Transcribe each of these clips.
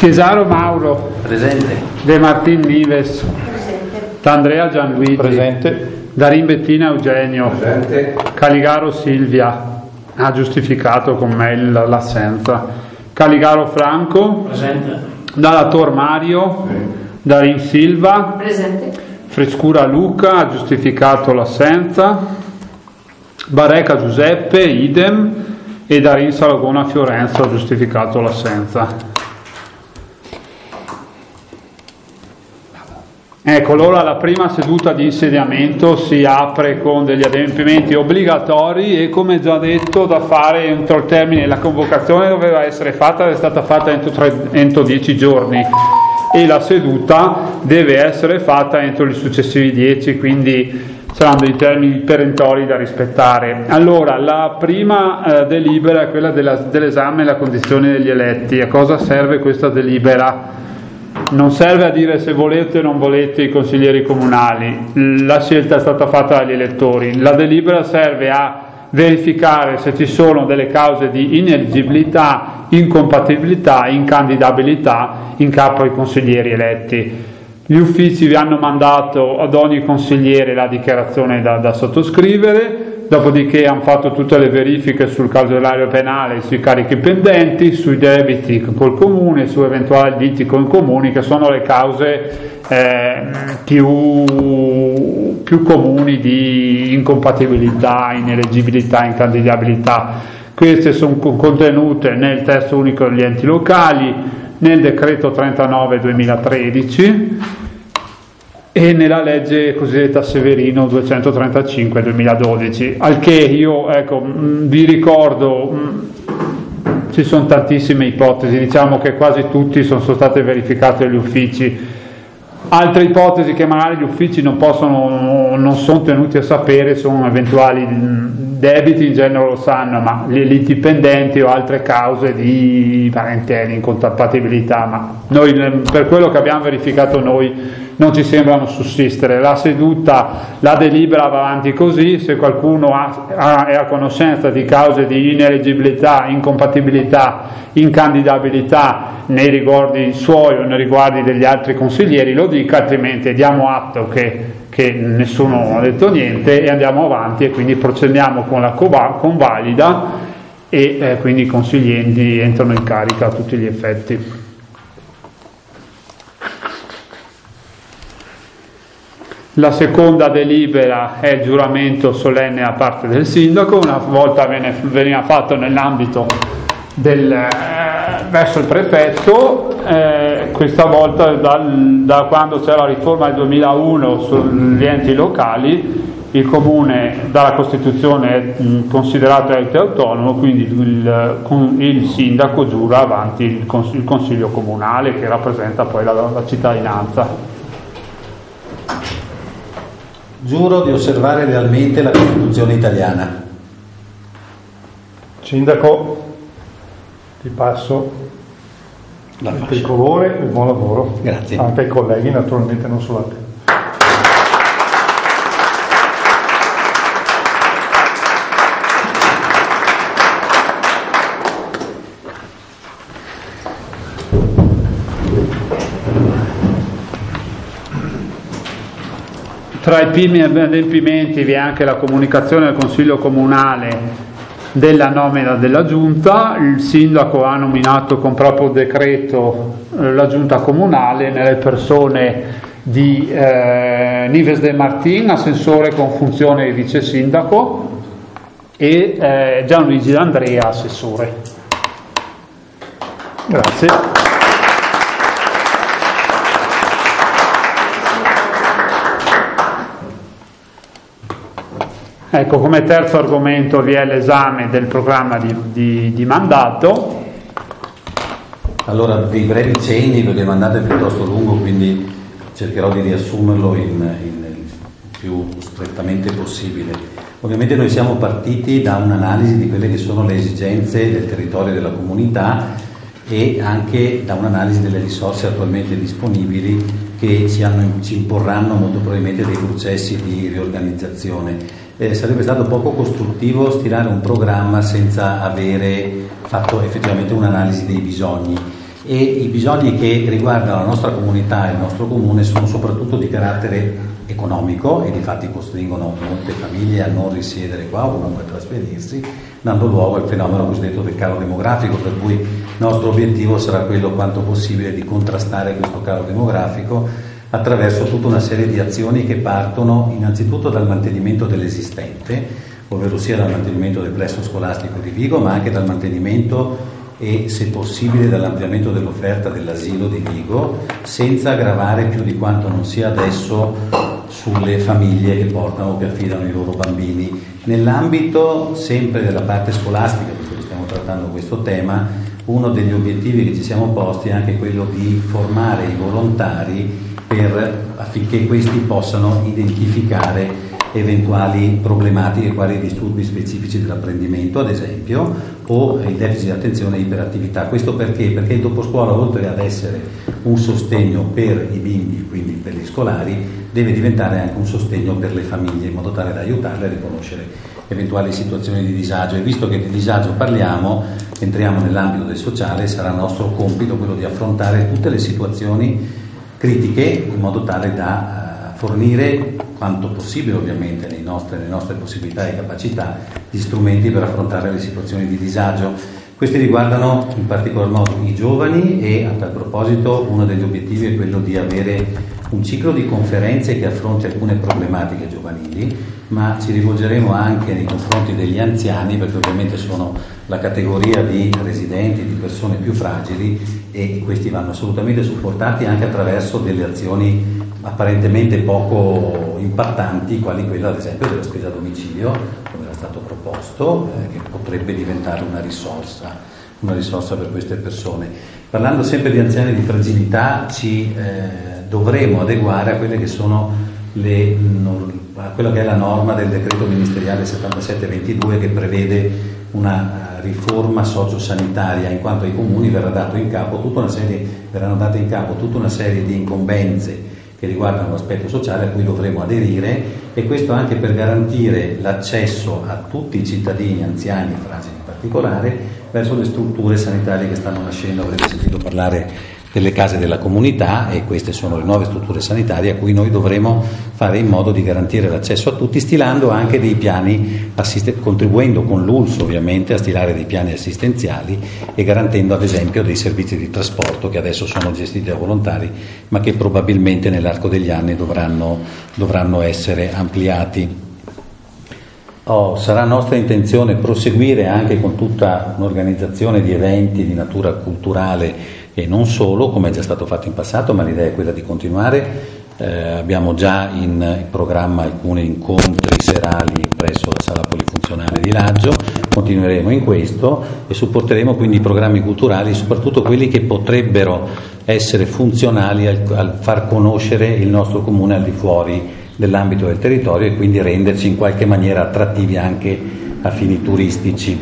Chiesaro Mauro. Presente. De Martin Nives. Presente. D'Andrea Gianluigi. Presente. Darin Bettina Eugenio. Presente. Caligaro Silvia. Ha giustificato con me l'assenza. Caligaro Franco. Presente. Dalator Mario. Darin Silva. Presente. Frescura Luca. Ha giustificato l'assenza. Bareca Giuseppe. Idem. E Darin Salagona Fiorenzo ha giustificato l'assenza. Ecco, allora la prima seduta di insediamento si apre con degli adempimenti obbligatori e, come già detto, da fare entro il termine. La convocazione doveva essere fatta, è stata fatta entro 10 giorni e la seduta deve essere fatta entro i successivi 10, quindi saranno dei termini perentori da rispettare. Allora, la prima delibera è quella dell'esame e la condizione degli eletti. A cosa serve questa delibera? Non serve a dire se volete o non volete i consiglieri comunali, la scelta è stata fatta dagli elettori. La delibera serve a verificare se ci sono delle cause di ineleggibilità, incompatibilità, incandidabilità in capo ai consiglieri eletti. Gli uffici vi hanno mandato ad ogni consigliere la dichiarazione da sottoscrivere, dopodiché hanno fatto tutte le verifiche sul casellario penale, sui carichi pendenti, sui debiti col comune, su eventuali liti con i comuni, che sono le cause più comuni di incompatibilità, ineleggibilità, incandidabilità. Queste sono contenute nel testo unico degli enti locali, nel decreto 39/2013 e nella legge cosiddetta Severino 235/2012, al che io vi ricordo, ci sono tantissime ipotesi, diciamo che quasi tutti sono state verificate dagli uffici. Altre ipotesi che magari gli uffici non sono tenuti a sapere sono eventuali debiti, in genere lo sanno, ma le liti pendenti o altre cause di parentela, incompatibilità, ma noi, per quello che abbiamo verificato noi, non ci sembrano sussistere. La delibera va avanti così. Se qualcuno è a conoscenza di cause di ineleggibilità, incompatibilità, incandidabilità nei riguardi suoi o nei riguardi degli altri consiglieri, lo dica, altrimenti diamo atto che nessuno ha detto niente e andiamo avanti, e quindi procediamo con la convalida e quindi i consiglieri entrano in carica a tutti gli effetti. La seconda delibera è il giuramento solenne da parte del sindaco. Una volta veniva fatto nell'ambito verso il prefetto, questa volta da quando c'è la riforma del 2001 sugli enti locali, il comune dalla Costituzione è considerato ente autonomo, quindi il sindaco giura avanti il consiglio comunale, che rappresenta poi la cittadinanza. Giuro di osservare lealmente la Costituzione italiana. Sindaco, ti passo il tricolore e buon lavoro. Grazie. Anche ai colleghi, naturalmente, non solo a te. Tra i primi adempimenti vi è anche la comunicazione al Consiglio Comunale della nomina della Giunta. Il Sindaco ha nominato con proprio decreto la Giunta Comunale nelle persone di Nives de Martin, assessore con funzione di vice sindaco, e Gianluigi D'Andrea, assessore. Grazie. Ecco, come terzo argomento vi è l'esame del programma di mandato. Allora, dei brevi cenni, perché il mandato è piuttosto lungo, quindi cercherò di riassumerlo il più strettamente possibile. Ovviamente noi siamo partiti da un'analisi di quelle che sono le esigenze del territorio e della comunità e anche da un'analisi delle risorse attualmente disponibili che ci imporranno molto probabilmente dei processi di riorganizzazione. Sarebbe stato poco costruttivo stilare un programma senza avere fatto effettivamente un'analisi dei bisogni. e i bisogni che riguardano la nostra comunità e il nostro comune sono soprattutto di carattere economico e difatti costringono molte famiglie a non risiedere qua o comunque a trasferirsi, dando luogo al fenomeno cosiddetto del calo demografico, per cui il nostro obiettivo sarà quello quanto possibile di contrastare questo calo demografico attraverso tutta una serie di azioni che partono innanzitutto dal mantenimento dell'esistente, ovvero sia dal mantenimento del plesso scolastico di Vigo, ma anche dal mantenimento e, se possibile, dall'ampliamento dell'offerta dell'asilo di Vigo, senza gravare più di quanto non sia adesso sulle famiglie che portano o che affidano i loro bambini. Nell'ambito sempre della parte scolastica, visto che stiamo trattando questo tema, uno degli obiettivi che ci siamo posti è anche quello di formare i volontari affinché questi possano identificare eventuali problematiche quali disturbi specifici dell'apprendimento, ad esempio, o il deficit di attenzione e iperattività. Questo perché? Perché il doposcuola, oltre ad essere un sostegno per i bimbi, quindi per gli scolari, deve diventare anche un sostegno per le famiglie, in modo tale da aiutarle a riconoscere eventuali situazioni di disagio. E visto che di disagio parliamo, entriamo nell'ambito del sociale, sarà nostro compito quello di affrontare tutte le situazioni critiche in modo tale da fornire quanto possibile, ovviamente nelle nostre possibilità e capacità, di strumenti per affrontare le situazioni di disagio. Questi riguardano in particolar modo i giovani e, a tal proposito, uno degli obiettivi è quello di avere un ciclo di conferenze che affronti alcune problematiche giovanili, ma ci rivolgeremo anche nei confronti degli anziani, perché ovviamente sono la categoria di residenti, di persone più fragili, e questi vanno assolutamente supportati anche attraverso delle azioni apparentemente poco impattanti, quali quella ad esempio della spesa a domicilio, come era stato proposto, che potrebbe diventare una risorsa per queste persone. Parlando sempre di anziani di fragilità, ci dovremo adeguare a quelle che sono a quella che è la norma del decreto ministeriale 7722, che prevede una riforma sociosanitaria, in quanto ai comuni verranno date in capo tutta una serie di incombenze che riguardano l'aspetto sociale a cui dovremo aderire, e questo anche per garantire l'accesso a tutti i cittadini, anziani e fragili in particolare, verso le strutture sanitarie che stanno nascendo. Avrete sentito parlare delle case della comunità, e queste sono le nuove strutture sanitarie a cui noi dovremo fare in modo di garantire l'accesso a tutti, stilando anche dei piani contribuendo con l'ULSS ovviamente a stilare dei piani assistenziali e garantendo ad esempio dei servizi di trasporto che adesso sono gestiti da volontari, ma che probabilmente nell'arco degli anni dovranno essere ampliati. Sarà nostra intenzione proseguire anche con tutta un'organizzazione di eventi di natura culturale e non solo, come è già stato fatto in passato, ma l'idea è quella di continuare. Abbiamo già in programma alcuni incontri serali presso la sala polifunzionale di Laggio, continueremo in questo e supporteremo quindi i programmi culturali, soprattutto quelli che potrebbero essere funzionali al far conoscere il nostro comune al di fuori dell'ambito del territorio e quindi renderci in qualche maniera attrattivi anche a fini turistici.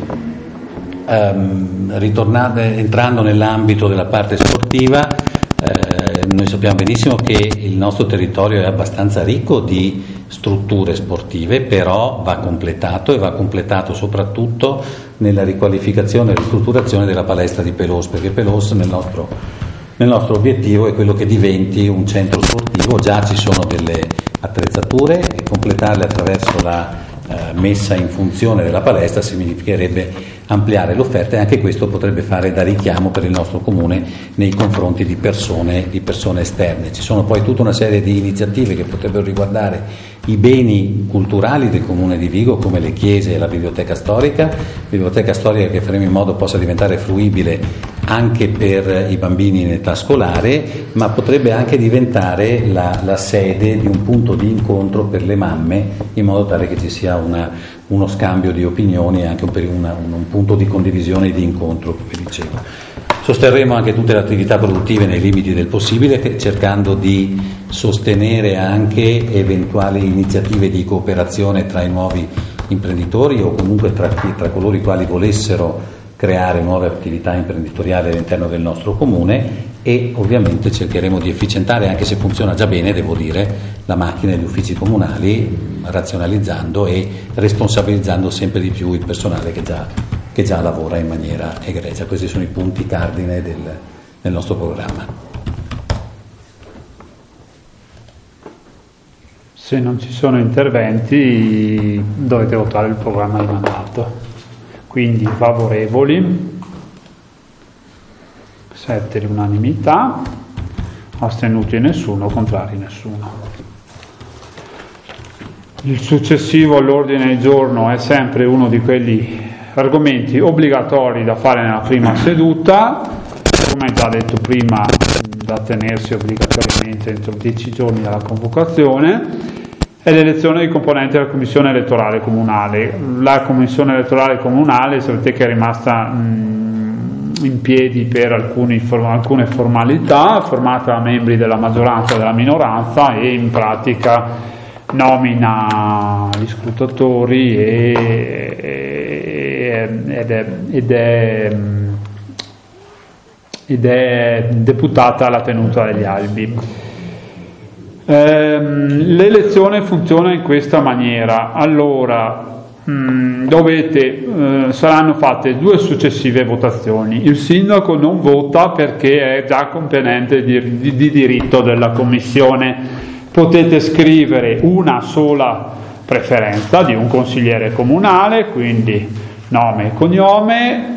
Entrando nell'ambito della parte sportiva, noi sappiamo benissimo che il nostro territorio è abbastanza ricco di strutture sportive, però va completato soprattutto nella riqualificazione e ristrutturazione della palestra di Pelos, perché Pelos nel nostro obiettivo è quello che diventi un centro sportivo. Già ci sono delle attrezzature e completarle attraverso la messa in funzione della palestra significherebbe ampliare l'offerta, e anche questo potrebbe fare da richiamo per il nostro comune nei confronti di persone esterne. Ci sono poi tutta una serie di iniziative che potrebbero riguardare i beni culturali del comune di Vigo, come le chiese e la biblioteca storica che faremo in modo possa diventare fruibile anche per i bambini in età scolare, ma potrebbe anche diventare la sede di un punto di incontro per le mamme, in modo tale che ci sia uno scambio di opinioni e anche un punto di condivisione e di incontro, come dicevo. Sosterremo anche tutte le attività produttive nei limiti del possibile, cercando di sostenere anche eventuali iniziative di cooperazione tra i nuovi imprenditori o comunque tra coloro i quali volessero creare nuove attività imprenditoriali all'interno del nostro comune, e ovviamente cercheremo di efficientare, anche se funziona già bene, devo dire, la macchina degli uffici comunali, razionalizzando e responsabilizzando sempre di più il personale che già lavora in maniera egregia. Questi sono i punti cardine nel nostro programma. Se non ci sono interventi dovete votare il programma di mandato. Quindi favorevoli, 7 all'unanimità, astenuti nessuno, contrari nessuno. Il successivo all'ordine del giorno è sempre uno di quegli argomenti obbligatori da fare nella prima seduta, come già detto prima, da tenersi obbligatoriamente entro 10 giorni dalla convocazione, è l'elezione dei componenti della commissione elettorale comunale. La commissione elettorale comunale, sapete che è rimasta in piedi per alcune formalità, formata da membri della maggioranza e della minoranza, e in pratica nomina gli scrutatori ed è deputata alla tenuta degli albi. L'elezione funziona in questa maniera. Allora, saranno fatte 2 successive votazioni. Il sindaco non vota perché è già componente di diritto della commissione. Potete scrivere una sola preferenza di un consigliere comunale, quindi nome e cognome.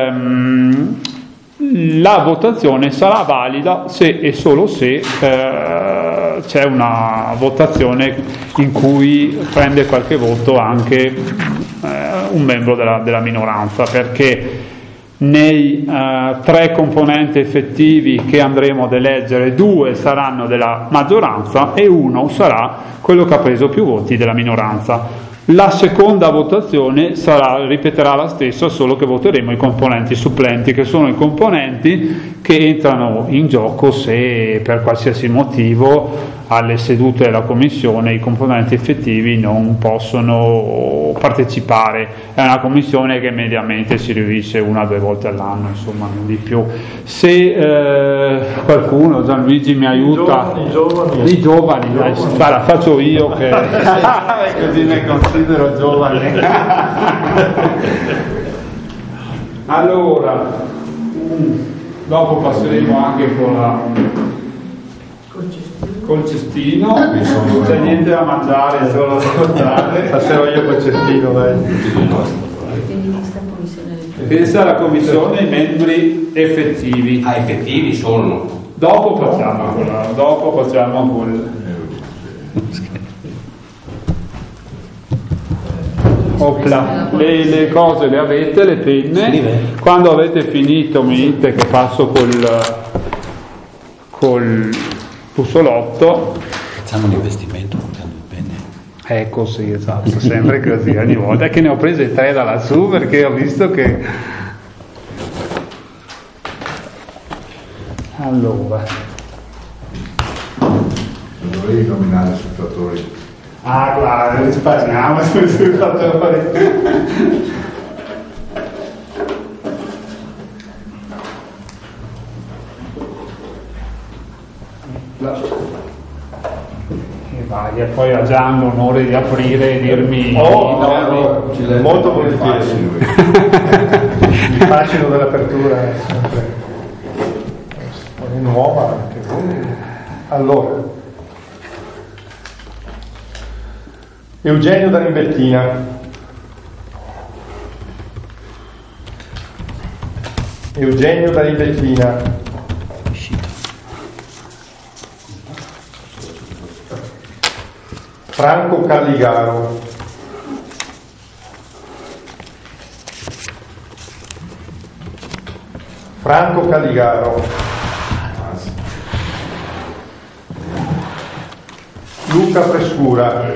La votazione sarà valida se e solo se c'è una votazione in cui prende qualche voto anche un membro della minoranza, perché nei 3 componenti effettivi che andremo ad eleggere, 2 saranno della maggioranza e 1 sarà quello che ha preso più voti della minoranza. La seconda votazione ripeterà la stessa, solo che voteremo i componenti supplenti, che sono i componenti che entrano in gioco se per qualsiasi motivo alle sedute della commissione i componenti effettivi non possono partecipare. È una commissione che mediamente si riunisce 1 o 2 volte all'anno, insomma, non di più. Se qualcuno, Gianluigi, mi aiuta, i giovani, dai, guarda, faccio io che così mi considero giovane. Allora, dopo passeremo anche col cestino, non c'è niente da mangiare, solo da ascoltare. Passerò io col cestino, dai. Pensa alla commissione, i membri effettivi. Effettivi sono. Dopo facciamo quel. Opla. Le cose le avete, le penne. Quando avete finito mi dite che passo col bussolotto. Facciamo l'investimento comprando le penne. Ecco, sì, esatto, sempre così ogni volta. È che ne ho prese 3 da lassù perché ho visto che. Allora. Non dovevi nominare scrutatori. Ah, guarda, risparmiamo sui scrutatori. E vai, e poi ha già l'onore di aprire e dirmi molto volentieri. Il fascino dell'apertura è sempre nuova anche. Allora, Eugenio da Rimbettina. Eugenio da Rimbettina. Franco Calligaro. Franco Calligaro. Luca Frescura.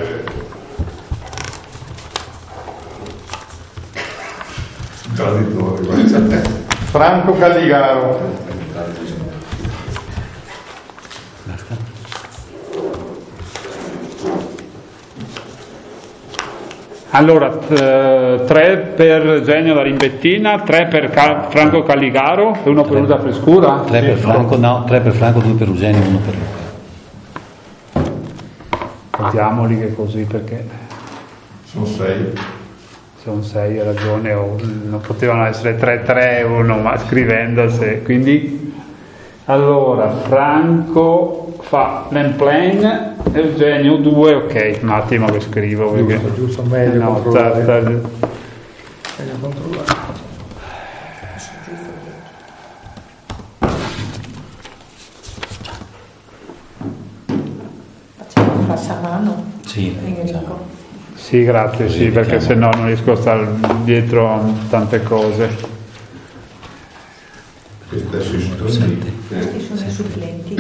Franco Calligaro. Allora, 3 per Eugenio da Rimbettina, 3 per Franco Calligaro e 1 per Luca Frescura. 3 per Franco, no, 3 per Franco, 2 per Eugenio e 1 per Luca. Contiamoli che così, perché Sono 6. sono 6, hai ragione, non potevano essere 3-3 uno, ma scrivendo se, quindi Allora, Franco fa l'emplain, Eugenio 2, ok, un attimo che scrivo perché... Giusto, meglio no, controllare. Meglio controllare. Facciamo un passamano. Sì, Enrico. Sì, grazie, sì, perché sennò non riesco a stare dietro a tante cose. Adesso i supplenti. Questi sono i supplenti.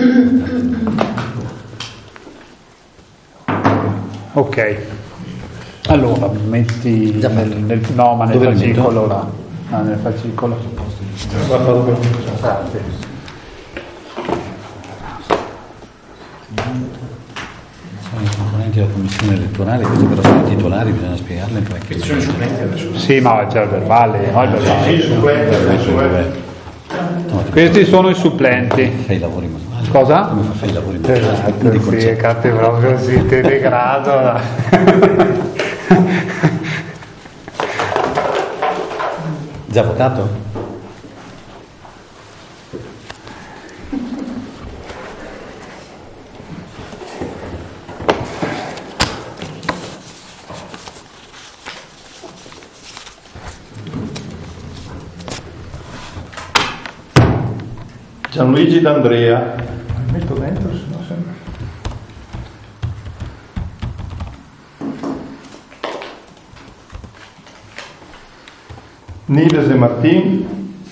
Ok, allora metti no, ma nel Dove li fascicolo metto? là. Ah, nel fascicolo. Grazie. Sono i componenti della commissione elettorale, questi però sono i titolari, bisogna spiegarle perché. Sono i supplenti adesso. Sì, ma c'è il verbale, no, il verbale. Sì, supplente adesso. Questi sono i supplenti. Fai i lavori manuali. Cosa? Come fai i lavori manuali? Esatto, Di sì, concetto. cazzo, proprio sì, te degrado. Già votato? Gianluigi D'Andrea. Metto dentro, se no sembra. Nives de Martin.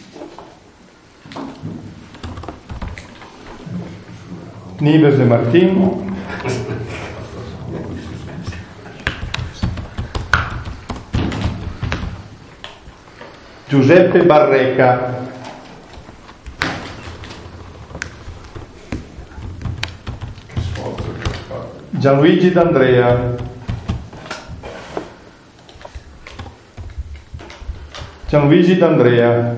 Nives de Martin. Giuseppe Barreca. Gianluigi D'Andrea. Gianluigi D'Andrea.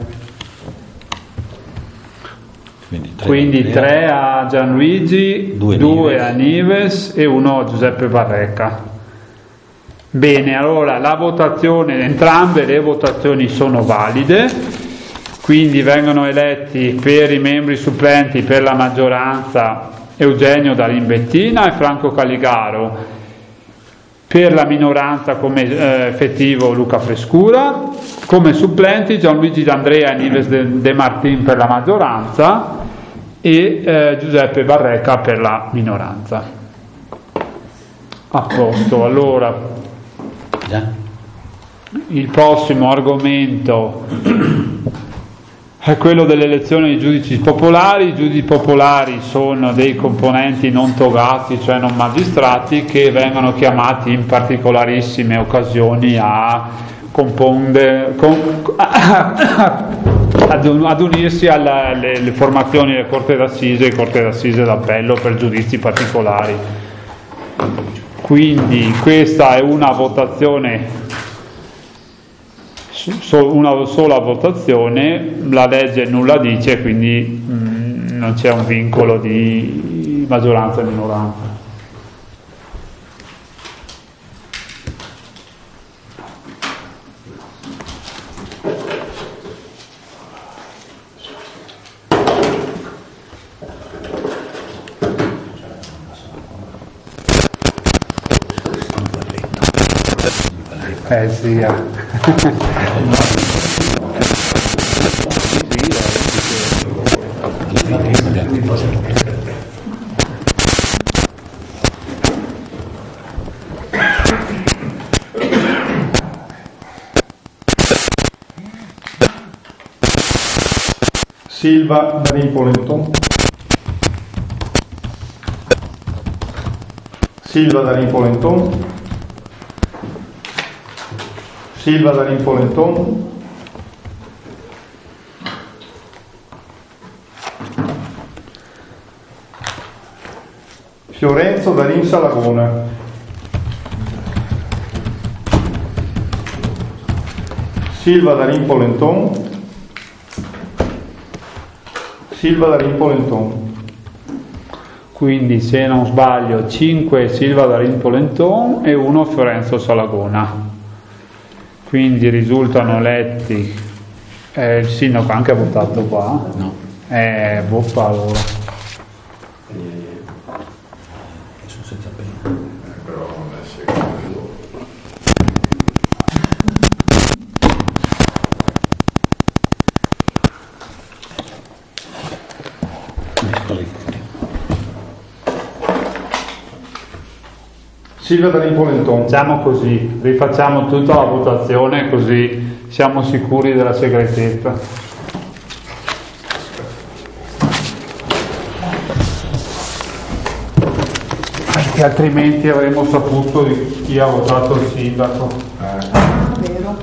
Quindi 3 a Gianluigi, 2 a Nives e 1 a Giuseppe Barreca. Bene, allora la votazione, entrambe le votazioni sono valide, quindi vengono eletti per i membri supplenti per la maggioranza Eugenio D'Alimbettina e Franco Caligaro, per la minoranza come effettivo Luca Frescura, come supplenti Gianluigi D'Andrea e Nives de Martin per la maggioranza e Giuseppe Barreca per la minoranza. A posto, allora il prossimo argomento è quello dell'elezione dei giudici popolari. I giudici popolari sono dei componenti non togati, cioè non magistrati, che vengono chiamati in particolarissime occasioni ad unirsi alle formazioni delle corte d'assise e corte d'assise d'appello per giudizi particolari. Quindi questa è una votazione, una sola votazione, la legge nulla dice, quindi non c'è un vincolo di maggioranza e minoranza. Sì. Silva Darin-Polenton. Silva Darin-Polenton. Silva Darin-Polenton. Fiorenzo Darin-Salagona. Silva Darin-Polenton. Silva Darin-Polenton. Quindi, se non sbaglio, 5 Silva Darin-Polenton e 1 Fiorenzo Salagona. Quindi risultano eletti, il sindaco ha anche votato qua? No. Boffa allora. Sono senza pena. Però non è segreto. Silvia D'Alimpolenton. Facciamo così, rifacciamo tutta la votazione così siamo sicuri della segretezza. Perché altrimenti avremmo saputo di chi ha votato il sindaco. Vero?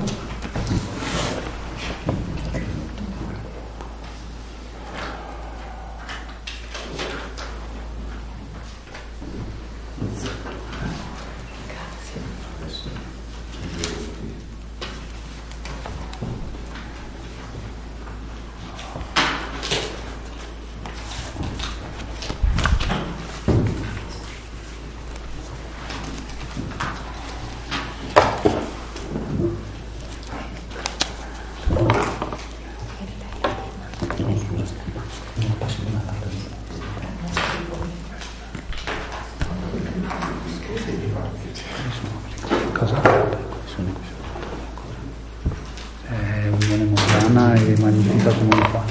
Unione Montana e Magnifica Comunità.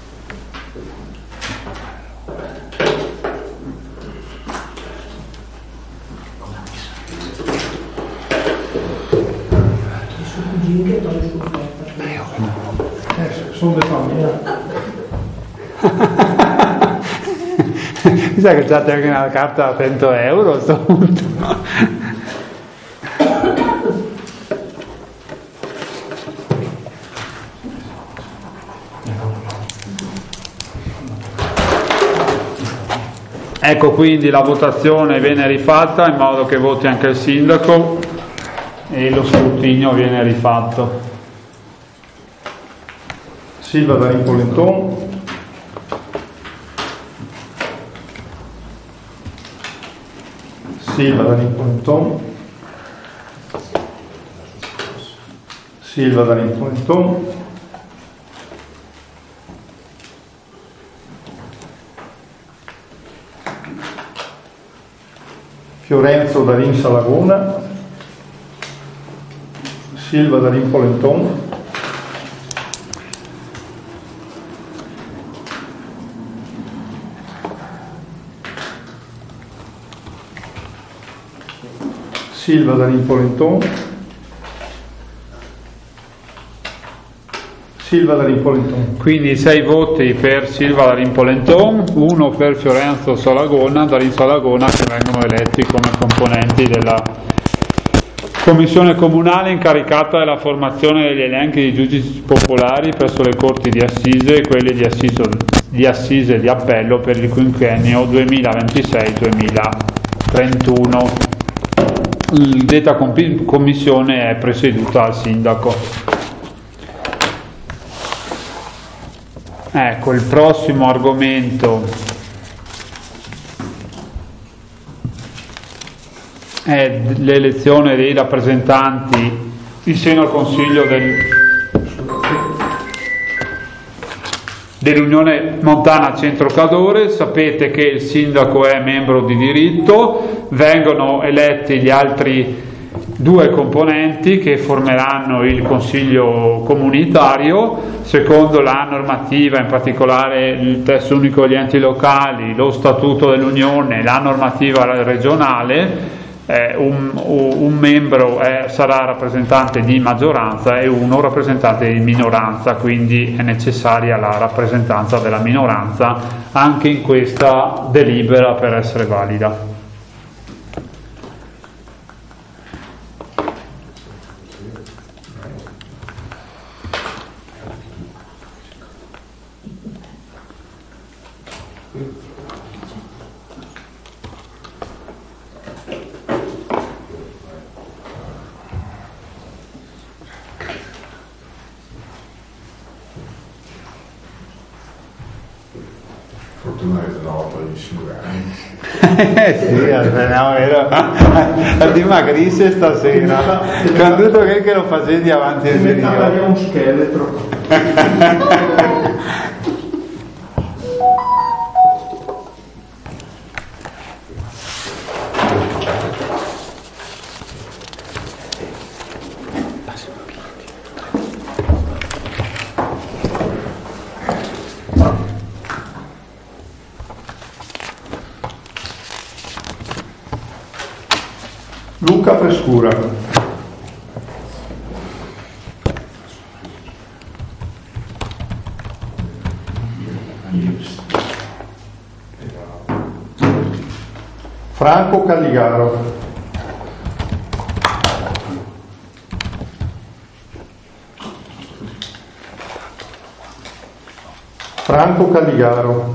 Sono le famiglie. Chissà che c'è anche una carta a 100 euro a sto punto. Ecco, quindi la votazione viene rifatta in modo che voti anche il sindaco e lo scrutinio viene rifatto. Silvia D'Alimpolenton. Silvia D'Alimpolenton. Silvia D'Alimpolenton. Fiorenzo D'Arinsa Laguna. Silvia D'Alimpolenton. Silvia D'Alimpolenton. Silvia D'Alimpolenton. Quindi 6 voti per Silvia D'Alimpolenton, 1 per Fiorenzo Salagona, D'Arinsa Lagona, che vengono eletti come componenti della commissione comunale incaricata della formazione degli elenchi di giudici popolari presso le corti di assise e quelle di assise e di appello per il quinquennio 2026-2031. Detta commissione è presieduta dal sindaco. Ecco, il prossimo argomento è l'elezione dei rappresentanti in seno al Consiglio dell'Unione Montana Centro Cadore. Sapete che il sindaco è membro di diritto, vengono eletti gli altri 2 componenti che formeranno il Consiglio comunitario secondo la normativa, in particolare il testo unico degli enti locali, lo statuto dell'Unione, la normativa regionale. Un membro sarà rappresentante di maggioranza e uno rappresentante di minoranza, quindi è necessaria la rappresentanza della minoranza anche in questa delibera per essere valida. Fortunatamente no, poi sì, no, vero. Dimagrisse stasera con tutto che lo facevi avanti e indietro. Un scheletro. Luca Frescura. Franco Calligaro. Franco Calligaro.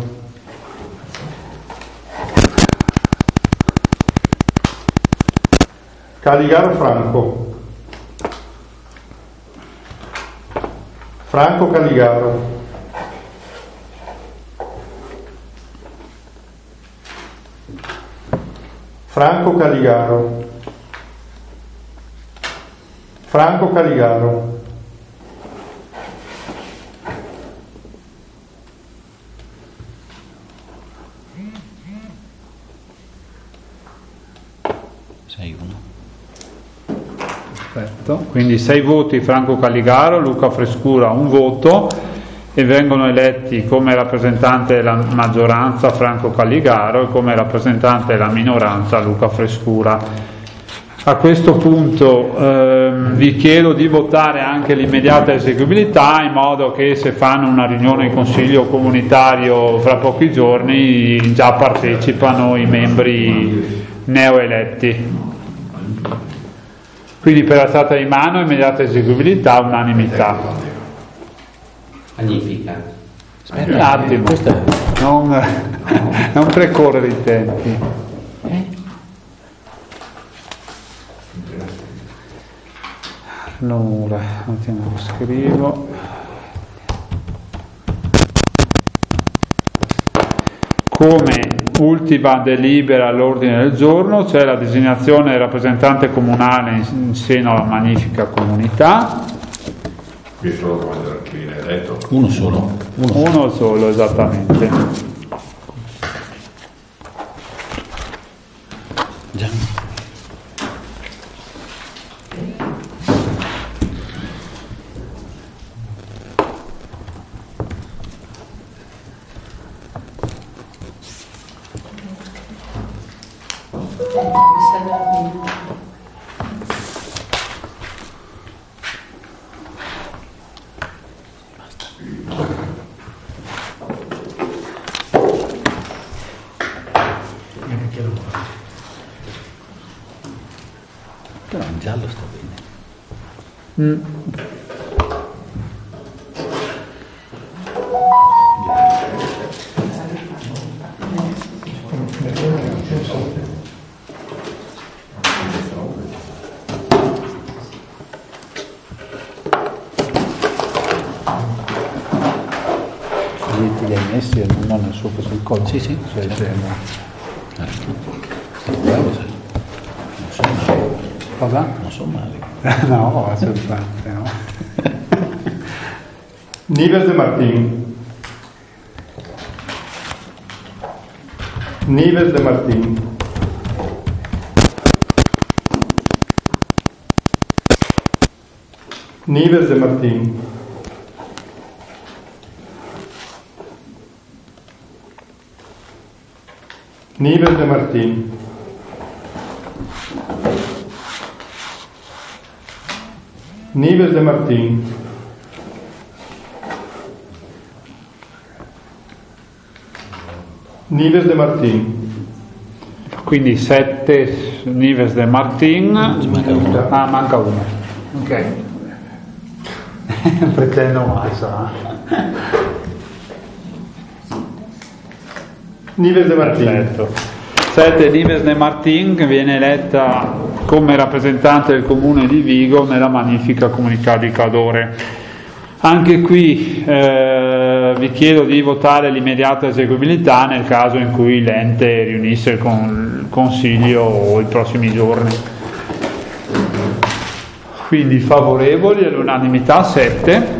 Calligaro Franco. Franco Calligaro. Franco Calligaro. Franco Calligaro. Perfetto. Quindi 6 voti Franco Calligaro, Luca Frescura 1 voto, e vengono eletti come rappresentante della maggioranza Franco Calligaro e come rappresentante della minoranza Luca Frescura. A questo punto vi chiedo di votare anche l'immediata eseguibilità, in modo che se fanno una riunione in Consiglio Comunitario fra pochi giorni già partecipano i membri neoeletti. Quindi per alzata di mano, immediata eseguibilità, unanimità. Magnifica. Aspetta un attimo, non precorrere i tempi. Allora, un attimo lo scrivo. Come ultima delibera all'ordine del giorno c'è la designazione del rappresentante comunale in seno alla magnifica comunità. Qui solo quando viene eletto. Uno solo. Uno solo, esattamente. Già. Però in giallo sta bene. Li hai messi non nel suo sul collo? Sì, sì. Bravo, sai. Non so male. Cosa? Non so male. No, assolutamente no. Nives de Martín. Nives de Martín. Nives de Martín. Nives de Martín. Nives de Martín. Nives de Martín. Quindi 7 Nives de Martín. Manca uno. Ah, manca uno. Ok. Pretendo mai, sarà. Nives de Martín. Perfetto. 7 Nives de Martín, che viene eletta come rappresentante del comune di Vigo nella magnifica comunità di Cadore. Anche qui vi chiedo di votare l'immediata eseguibilità nel caso in cui l'ente riunisse il consiglio i prossimi giorni. Quindi favorevoli all'unanimità 7.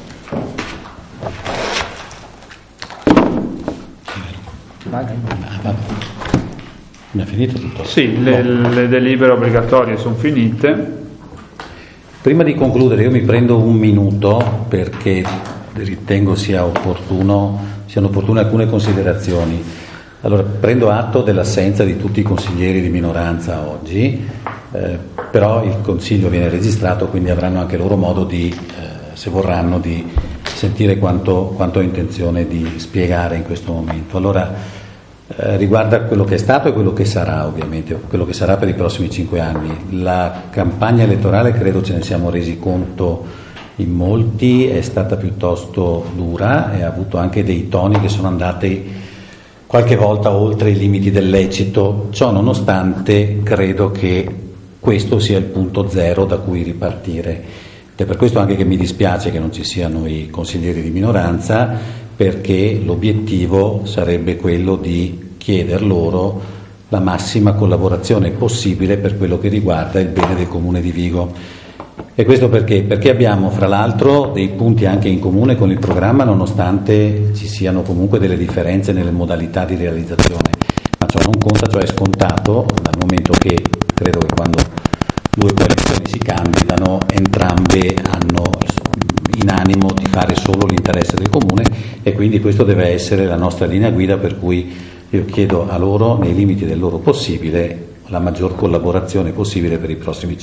Mi ha finito tutto? Sì, le delibere obbligatorie sono finite. Prima di concludere io mi prendo un minuto perché ritengo siano opportune alcune considerazioni. Allora, prendo atto dell'assenza di tutti i consiglieri di minoranza oggi, però il Consiglio viene registrato, quindi avranno anche loro modo di, se vorranno, di sentire quanto ho intenzione di spiegare in questo momento. Allora, riguarda quello che è stato e quello che sarà, ovviamente, quello che sarà per i prossimi 5 anni. La campagna elettorale, credo ce ne siamo resi conto in molti, è stata piuttosto dura e ha avuto anche dei toni che sono andati qualche volta oltre i limiti del lecito. Ciò nonostante, credo che questo sia il punto zero da cui ripartire. Ed è per questo anche che mi dispiace che non ci siano i consiglieri di minoranza, perché l'obiettivo sarebbe quello di chieder loro la massima collaborazione possibile per quello che riguarda il bene del Comune di Vigo. E questo perché? Perché abbiamo fra l'altro dei punti anche in comune con il programma, nonostante ci siano comunque delle differenze nelle modalità di realizzazione, ma ciò non conta, ciò è scontato dal momento che credo che quando due coalizioni si candidano entrambe hanno in animo di fare solo l'interesse del comune, e quindi questo deve essere la nostra linea guida, per cui io chiedo a loro, nei limiti del loro possibile, la maggior collaboraone possibile per i prossimi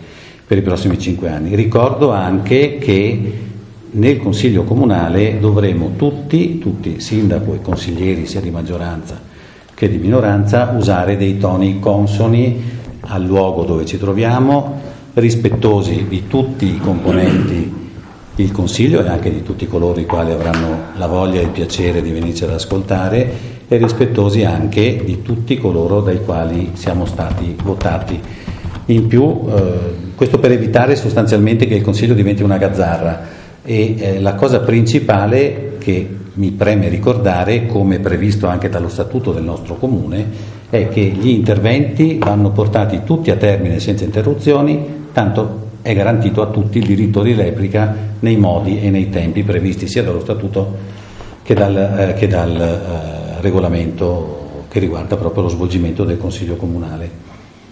5 anni. Ricordo anche che nel Consiglio Comunale dovremo tutti, sindaco e consiglieri sia di maggioranza che di minoranza, usare dei toni consoni al luogo dove ci troviamo, rispettosi di tutti i componenti del Consiglio e anche di tutti coloro i quali avranno la voglia e il piacere di venirci ad ascoltare, e rispettosi anche di tutti coloro dai quali siamo stati votati. In più, questo per evitare sostanzialmente che il Consiglio diventi una gazzarra, e la cosa principale che mi preme ricordare, come previsto anche dallo Statuto del nostro Comune, è che gli interventi vanno portati tutti a termine senza interruzioni, tanto è garantito a tutti il diritto di replica nei modi e nei tempi previsti sia dallo Statuto che dal regolamento che riguarda proprio lo svolgimento del Consiglio Comunale.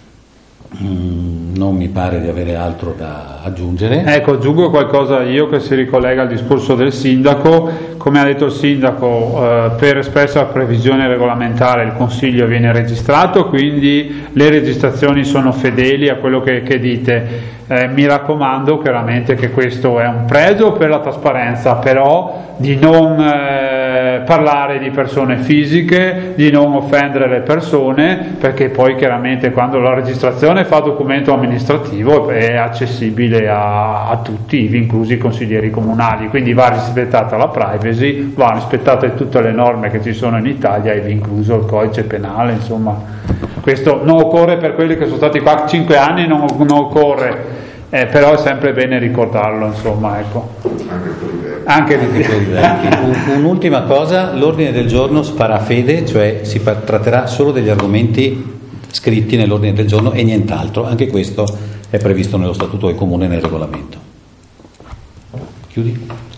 Non mi pare di avere altro da aggiungere. Ecco, aggiungo qualcosa io che si ricollega al discorso del sindaco. Come ha detto il sindaco, per espressa previsione regolamentare il Consiglio viene registrato, quindi le registrazioni sono fedeli a quello che dite. Mi raccomando chiaramente che questo è un pregio per la trasparenza, però di non parlare di persone fisiche, di non offendere le persone, perché poi chiaramente quando la registrazione fa documento amministrativo è accessibile a tutti, ivi inclusi i consiglieri comunali, quindi va rispettata la privacy, va rispettate tutte le norme che ci sono in Italia, ivi incluso il codice penale, insomma. Questo non occorre per quelli che sono stati qua 5 anni, non occorre, però è sempre bene ricordarlo, insomma, ecco. Anche per i vecchi. Un'ultima cosa, l'ordine del giorno farà fede, cioè si tratterà solo degli argomenti scritti nell'ordine del giorno e nient'altro. Anche questo è previsto nello Statuto del Comune e nel regolamento. Chiudi.